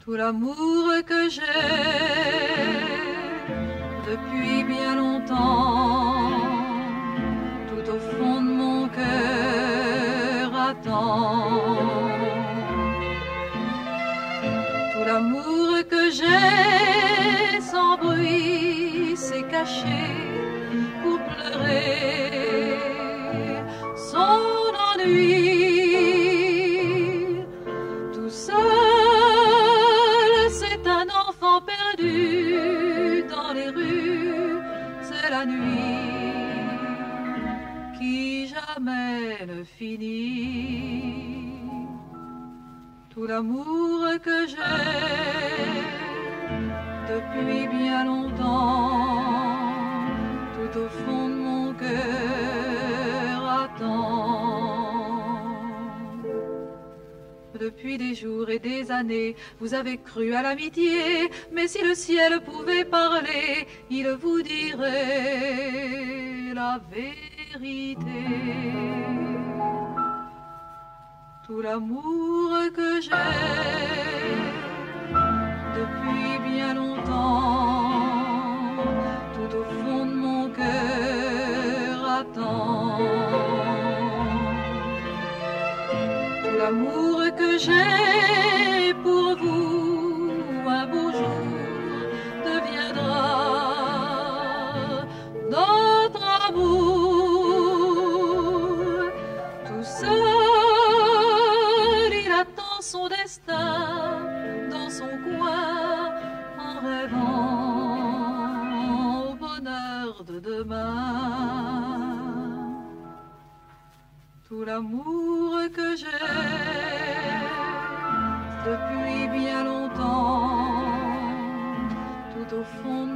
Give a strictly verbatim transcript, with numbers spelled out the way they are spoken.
tout l'amour que j'ai depuis bien longtemps, tout au fond de mon cœur attend. Tout l'amour que j'ai sans bruit s'est caché pour pleurer son ennui. Tout seul, c'est un enfant perdu dans les rues, c'est la nuit qui jamais ne finit. Tout l'amour que j'ai depuis bien longtemps, tout au fond de mon cœur attend. Depuis des jours et des années, vous avez cru à l'amitié, mais si le ciel pouvait parler, il vous dirait la vérité. Tout l'amour que j'ai depuis bien longtemps, tout au fond de mon cœur attend. Tout l'amour que j'ai pour vous, un beau jour deviendra notre amour. Tout seul, il attend son destin dans son coin en rêvant au bonheur de demain. Tout l'amour que j'ai depuis bien longtemps, tout au fond